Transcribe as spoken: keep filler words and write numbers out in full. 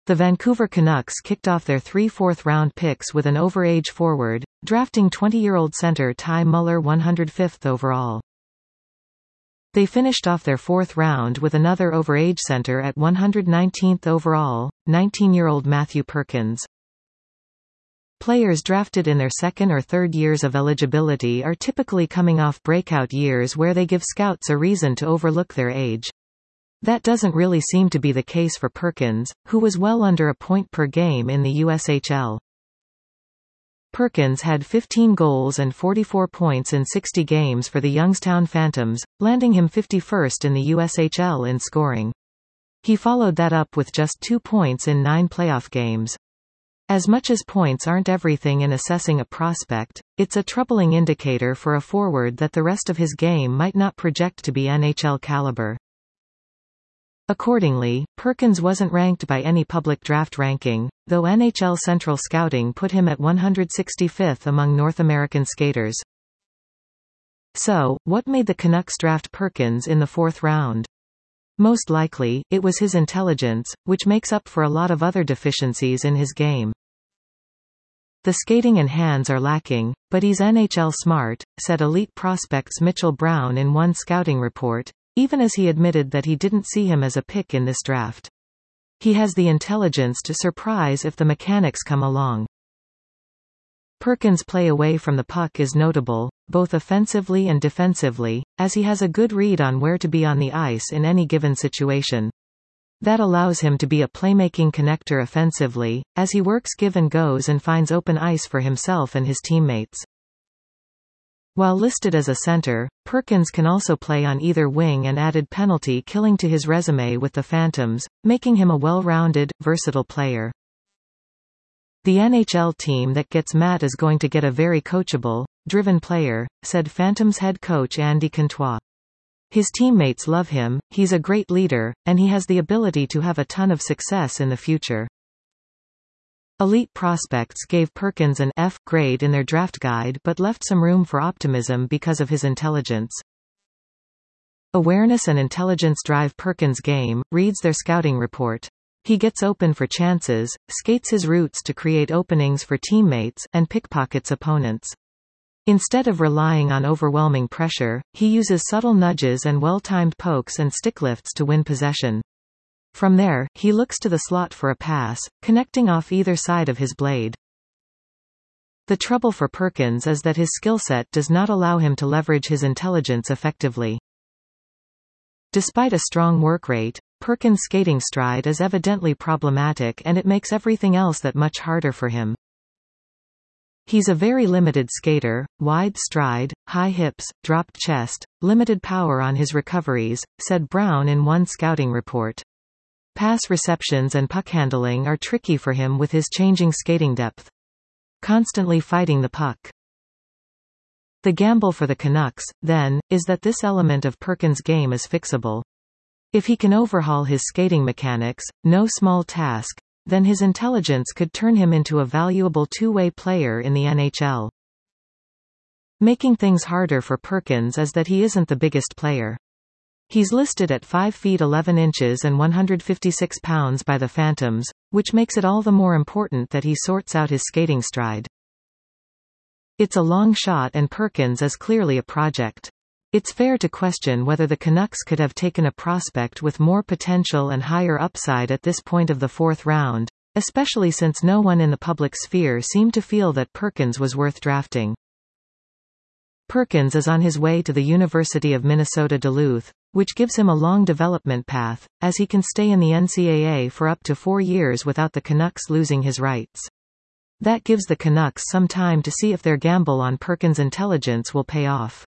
The Vancouver Canucks kicked off their three fourth-round picks with an overage forward, drafting twenty-year-old center Ty Muller one hundred fifth overall. They finished off their fourth round with another overage center at one hundred nineteenth overall, nineteen-year-old Matthew Perkins. Players drafted in their second or third years of eligibility are typically coming off breakout years where they give scouts a reason to overlook their age. That doesn't really seem to be the case for Perkins, who was well under a point per game in the U S H L. Perkins had fifteen goals and forty-four points in sixty games for the Youngstown Phantoms, landing him fifty-first in the U S H L in scoring. He followed that up with just two points in nine playoff games. As much as points aren't everything in assessing a prospect, it's a troubling indicator for a forward that the rest of his game might not project to be N H L caliber. Accordingly, Perkins wasn't ranked by any public draft ranking, though N H L Central Scouting put him at one hundred sixty-fifth among North American skaters. So, what made the Canucks draft Perkins in the fourth round? Most likely, it was his intelligence, which makes up for a lot of other deficiencies in his game. The skating and hands are lacking, but he's N H L smart, said elite prospects Mitchell Brown in one scouting report, even as he admitted that he didn't see him as a pick in this draft. He has the intelligence to surprise if the mechanics come along. Perkins' play away from the puck is notable, both offensively and defensively, as he has a good read on where to be on the ice in any given situation. That allows him to be a playmaking connector offensively, as he works give and goes and finds open ice for himself and his teammates. While listed as a center, Perkins can also play on either wing and added penalty killing to his resume with the Phantoms, making him a well-rounded, versatile player. The N H L team that gets Matt is going to get a very coachable, driven player, said Phantoms head coach Andy Comtois. His teammates love him, he's a great leader, and he has the ability to have a ton of success in the future. Elite prospects gave Perkins an F grade in their draft guide but left some room for optimism because of his intelligence. Awareness and intelligence drive Perkins' game, reads their scouting report. He gets open for chances, skates his routes to create openings for teammates, and pickpockets opponents. Instead of relying on overwhelming pressure, he uses subtle nudges and well-timed pokes and stick lifts to win possession. From there, he looks to the slot for a pass, connecting off either side of his blade. The trouble for Perkins is that his skill set does not allow him to leverage his intelligence effectively. Despite a strong work rate, Perkins' skating stride is evidently problematic and it makes everything else that much harder for him. He's a very limited skater, wide stride, high hips, dropped chest, limited power on his recoveries, said Brown in one scouting report. Pass receptions and puck handling are tricky for him with his changing skating depth. Constantly fighting the puck. The gamble for the Canucks, then, is that this element of Perkins' game is fixable. If he can overhaul his skating mechanics, no small task, then his intelligence could turn him into a valuable two-way player in the N H L. Making things harder for Perkins is that he isn't the biggest player. He's listed at five feet eleven inches and one hundred fifty-six pounds by the Phantoms, which makes it all the more important that he sorts out his skating stride. It's a long shot and Perkins is clearly a project. It's fair to question whether the Canucks could have taken a prospect with more potential and higher upside at this point of the fourth round, especially since no one in the public sphere seemed to feel that Perkins was worth drafting. Perkins is on his way to the University of Minnesota Duluth, which gives him a long development path, as he can stay in the N C double A for up to four years without the Canucks losing his rights. That gives the Canucks some time to see if their gamble on Perkins' intelligence will pay off.